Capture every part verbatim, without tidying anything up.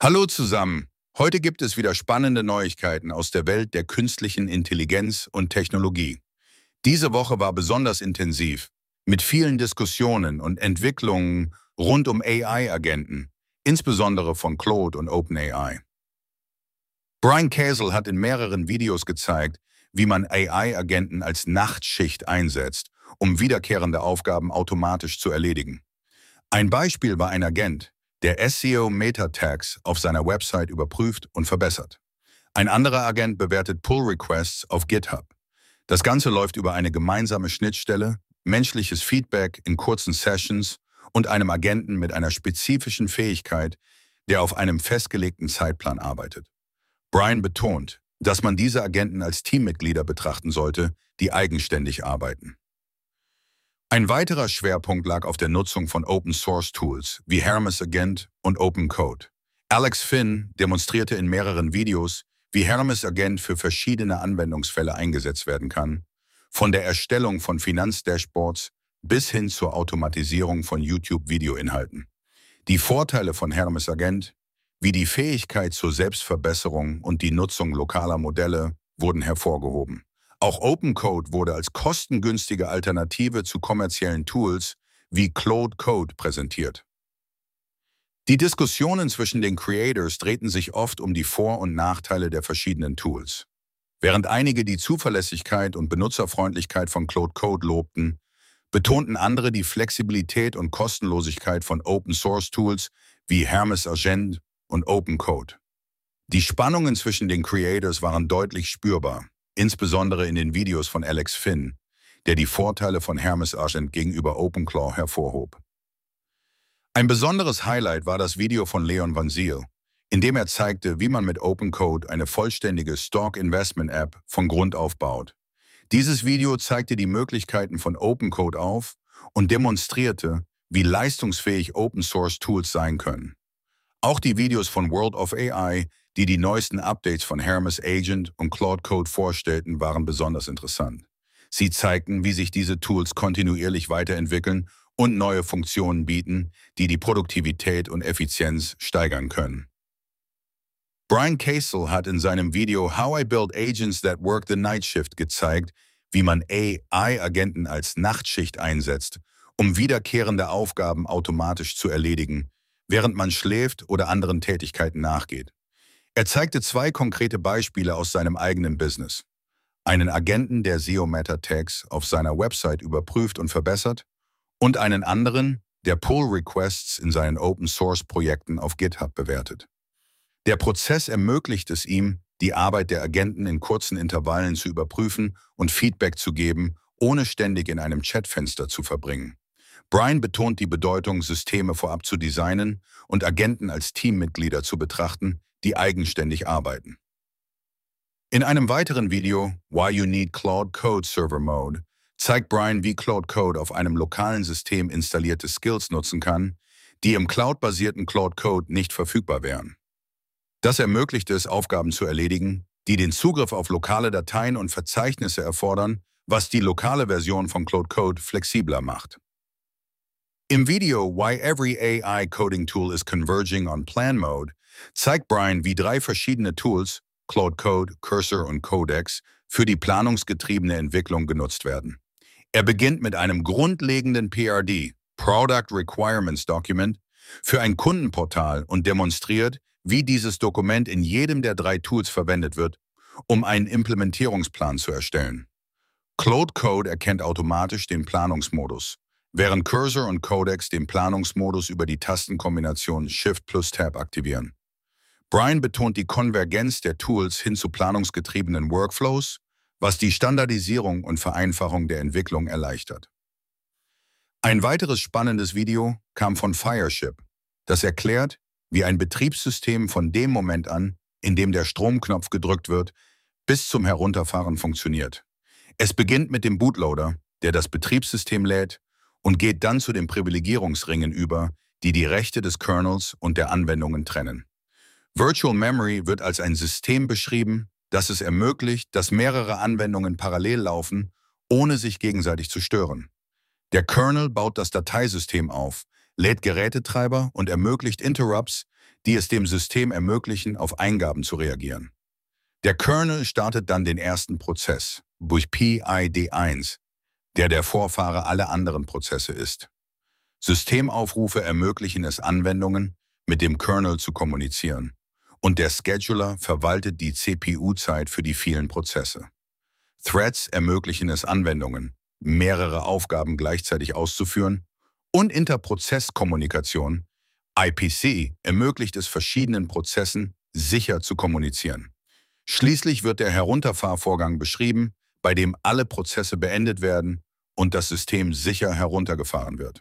Hallo zusammen. Heute gibt es wieder spannende Neuigkeiten aus der Welt der künstlichen Intelligenz und Technologie. Diese Woche war besonders intensiv, mit vielen Diskussionen und Entwicklungen rund um A I-Agenten, insbesondere von Claude und OpenAI. Brian Casel hat in mehreren Videos gezeigt, wie man A I-Agenten als Nachtschicht einsetzt, um wiederkehrende Aufgaben automatisch zu erledigen. Ein Beispiel war ein Agent, der S E O-Meta-Tags auf seiner Website überprüft und verbessert. Ein anderer Agent bewertet Pull-Requests auf GitHub. Das Ganze läuft über eine gemeinsame Schnittstelle, menschliches Feedback in kurzen Sessions und einem Agenten mit einer spezifischen Fähigkeit, der auf einem festgelegten Zeitplan arbeitet. Brian betont, dass man diese Agenten als Teammitglieder betrachten sollte, die eigenständig arbeiten. Ein weiterer Schwerpunkt lag auf der Nutzung von Open-Source-Tools wie Hermes Agent und OpenCode. Alex Finn demonstrierte in mehreren Videos, wie Hermes Agent für verschiedene Anwendungsfälle eingesetzt werden kann, von der Erstellung von Finanzdashboards bis hin zur Automatisierung von YouTube-Videoinhalten. Die Vorteile von Hermes Agent, wie die Fähigkeit zur Selbstverbesserung und die Nutzung lokaler Modelle, wurden hervorgehoben. Auch OpenCode wurde als kostengünstige Alternative zu kommerziellen Tools wie Claude Code präsentiert. Die Diskussionen zwischen den Creators drehten sich oft um die Vor- und Nachteile der verschiedenen Tools. Während einige die Zuverlässigkeit und Benutzerfreundlichkeit von Claude Code lobten, betonten andere die Flexibilität und Kostenlosigkeit von Open-Source-Tools wie Hermes Agent und OpenCode. Die Spannungen zwischen den Creators waren deutlich spürbar, insbesondere in den Videos von Alex Finn, der die Vorteile von Hermes Agent gegenüber OpenClaw hervorhob. Ein besonderes Highlight war das Video von Leon Van Zyl, in dem er zeigte, wie man mit OpenCode eine vollständige Stock-Investment-App von Grund auf baut. Dieses Video zeigte die Möglichkeiten von OpenCode auf und demonstrierte, wie leistungsfähig Open-Source-Tools sein können. Auch die Videos von World of A I, die die neuesten Updates von Hermes Agent und Claude Code vorstellten, waren besonders interessant. Sie zeigten, wie sich diese Tools kontinuierlich weiterentwickeln und neue Funktionen bieten, die die Produktivität und Effizienz steigern können. Brian Casel hat in seinem Video How I Build Agents That Work the Night Shift gezeigt, wie man A I-Agenten als Nachtschicht einsetzt, um wiederkehrende Aufgaben automatisch zu erledigen, während man schläft oder anderen Tätigkeiten nachgeht. Er zeigte zwei konkrete Beispiele aus seinem eigenen Business. Einen Agenten, der S E O-Meta-Tags auf seiner Website überprüft und verbessert, und einen anderen, der Pull-Requests in seinen Open-Source-Projekten auf GitHub bewertet. Der Prozess ermöglicht es ihm, die Arbeit der Agenten in kurzen Intervallen zu überprüfen und Feedback zu geben, ohne ständig in einem Chatfenster zu verbringen. Brian betont die Bedeutung, Systeme vorab zu designen und Agenten als Teammitglieder zu betrachten, die eigenständig arbeiten. In einem weiteren Video, Why You Need Claude Code Server Mode, zeigt Brian, wie Claude Code auf einem lokalen System installierte Skills nutzen kann, die im cloud-basierten Claude Code nicht verfügbar wären. Das ermöglicht es, Aufgaben zu erledigen, die den Zugriff auf lokale Dateien und Verzeichnisse erfordern, was die lokale Version von Claude Code flexibler macht. Im Video Why Every A I Coding Tool is Converging on Plan Mode zeigt Brian, wie drei verschiedene Tools, Claude Code, Cursor und Codex, für die planungsgetriebene Entwicklung genutzt werden. Er beginnt mit einem grundlegenden P R D, Product Requirements Document, für ein Kundenportal und demonstriert, wie dieses Dokument in jedem der drei Tools verwendet wird, um einen Implementierungsplan zu erstellen. Claude Code erkennt automatisch den Planungsmodus, während Cursor und Codex den Planungsmodus über die Tastenkombination Shift plus Tab aktivieren. Brian betont die Konvergenz der Tools hin zu planungsgetriebenen Workflows, was die Standardisierung und Vereinfachung der Entwicklung erleichtert. Ein weiteres spannendes Video kam von Fireship, das erklärt, wie ein Betriebssystem von dem Moment an, in dem der Stromknopf gedrückt wird, bis zum Herunterfahren funktioniert. Es beginnt mit dem Bootloader, der das Betriebssystem lädt, und geht dann zu den Privilegierungsringen über, die die Rechte des Kernels und der Anwendungen trennen. Virtual Memory wird als ein System beschrieben, das es ermöglicht, dass mehrere Anwendungen parallel laufen, ohne sich gegenseitig zu stören. Der Kernel baut das Dateisystem auf, lädt Gerätetreiber und ermöglicht Interrupts, die es dem System ermöglichen, auf Eingaben zu reagieren. Der Kernel startet dann den ersten Prozess durch P I D eins, der der Vorfahre aller anderen Prozesse ist. Systemaufrufe ermöglichen es Anwendungen, mit dem Kernel zu kommunizieren, und der Scheduler verwaltet die C P U-Zeit für die vielen Prozesse. Threads ermöglichen es Anwendungen, mehrere Aufgaben gleichzeitig auszuführen, und Interprozesskommunikation, I P C, ermöglicht es verschiedenen Prozessen, sicher zu kommunizieren. Schließlich wird der Herunterfahrvorgang beschrieben, bei dem alle Prozesse beendet werden und das System sicher heruntergefahren wird.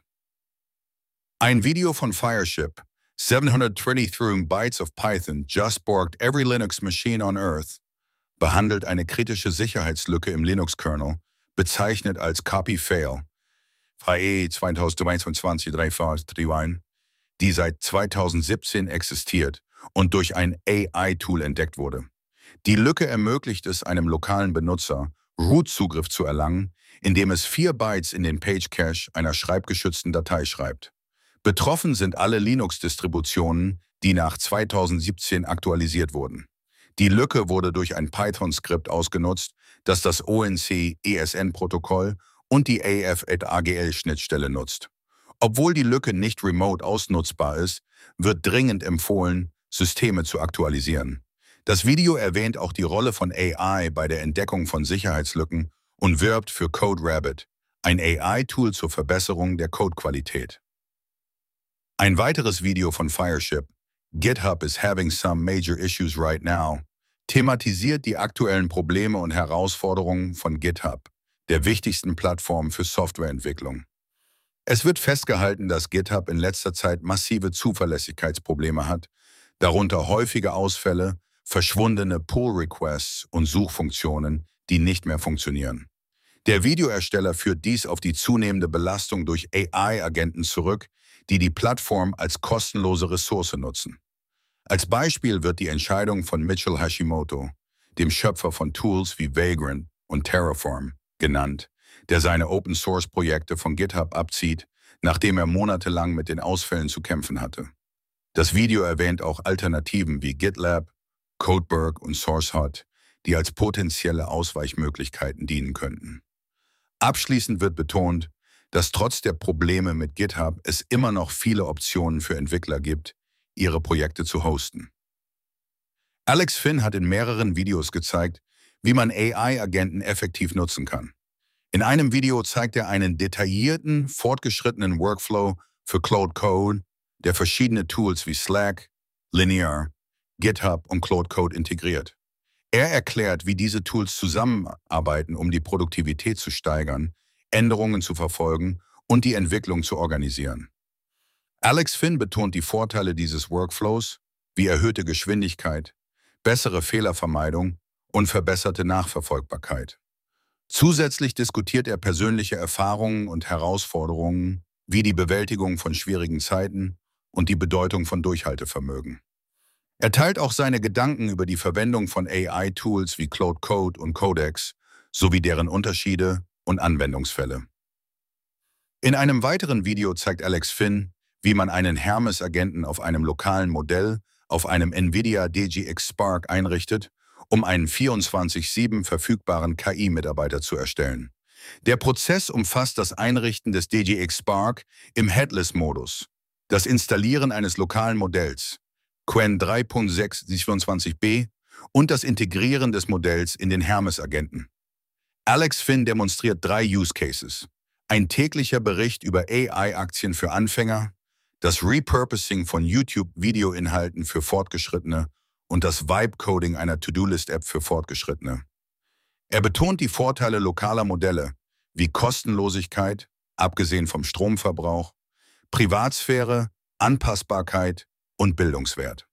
Ein Video von Fireship, seven hundred twenty-three Bytes of Python just borked every Linux machine on Earth, behandelt eine kritische Sicherheitslücke im Linux-Kernel, bezeichnet als Copy-Fail, E zweitausendzweiundzwanzig drei drei, die seit zweitausendsiebzehn existiert und durch ein A I-Tool entdeckt wurde. Die Lücke ermöglicht es einem lokalen Benutzer, Root-Zugriff zu erlangen, indem es vier Bytes in den Page-Cache einer schreibgeschützten Datei schreibt. Betroffen sind alle Linux-Distributionen, die nach zweitausendsiebzehn aktualisiert wurden. Die Lücke wurde durch ein Python-Skript ausgenutzt, das das O N C E S N-Protokoll und die A F A G L-Schnittstelle nutzt. Obwohl die Lücke nicht remote ausnutzbar ist, wird dringend empfohlen, Systeme zu aktualisieren. Das Video erwähnt auch die Rolle von A I bei der Entdeckung von Sicherheitslücken und wirbt für CodeRabbit, ein A I-Tool zur Verbesserung der Codequalität. Ein weiteres Video von Fireship, GitHub is having some major issues right now, thematisiert die aktuellen Probleme und Herausforderungen von GitHub, der wichtigsten Plattform für Softwareentwicklung. Es wird festgehalten, dass GitHub in letzter Zeit massive Zuverlässigkeitsprobleme hat, darunter häufige Ausfälle, verschwundene Pull-Requests und Suchfunktionen, die nicht mehr funktionieren. Der Videoersteller führt dies auf die zunehmende Belastung durch A I-Agenten zurück, die die Plattform als kostenlose Ressource nutzen. Als Beispiel wird die Entscheidung von Mitchell Hashimoto, dem Schöpfer von Tools wie Vagrant und Terraform, genannt, der seine Open-Source-Projekte von GitHub abzieht, nachdem er monatelang mit den Ausfällen zu kämpfen hatte. Das Video erwähnt auch Alternativen wie GitLab, Codeberg und SourceHot, die als potenzielle Ausweichmöglichkeiten dienen könnten. Abschließend wird betont, dass trotz der Probleme mit GitHub es immer noch viele Optionen für Entwickler gibt, ihre Projekte zu hosten. Alex Finn hat in mehreren Videos gezeigt, wie man A I-Agenten effektiv nutzen kann. In einem Video zeigt er einen detaillierten, fortgeschrittenen Workflow für Claude Code, der verschiedene Tools wie Slack, Linear, GitHub und Claude Code integriert. Er erklärt, wie diese Tools zusammenarbeiten, um die Produktivität zu steigern, Änderungen zu verfolgen und die Entwicklung zu organisieren. Alex Finn betont die Vorteile dieses Workflows, wie erhöhte Geschwindigkeit, bessere Fehlervermeidung und verbesserte Nachverfolgbarkeit. Zusätzlich diskutiert er persönliche Erfahrungen und Herausforderungen, wie die Bewältigung von schwierigen Zeiten und die Bedeutung von Durchhaltevermögen. Er teilt auch seine Gedanken über die Verwendung von A I-Tools wie Claude Code und Codex sowie deren Unterschiede und Anwendungsfälle. In einem weiteren Video zeigt Alex Finn, wie man einen Hermes-Agenten auf einem lokalen Modell auf einem NVIDIA D G X Spark einrichtet, um einen vierundzwanzig sieben verfügbaren K I-Mitarbeiter zu erstellen. Der Prozess umfasst das Einrichten des D G X Spark im Headless-Modus, das Installieren eines lokalen Modells, Qwen drei Punkt sechs siebenundzwanzig b, und das Integrieren des Modells in den Hermes-Agenten. Alex Finn demonstriert drei Use Cases: ein täglicher Bericht über A I-Aktien für Anfänger, das Repurposing von YouTube-Videoinhalten für Fortgeschrittene und das Vibe-Coding einer To-Do-List-App für Fortgeschrittene. Er betont die Vorteile lokaler Modelle wie Kostenlosigkeit, abgesehen vom Stromverbrauch, Privatsphäre, Anpassbarkeit und Bildungswert.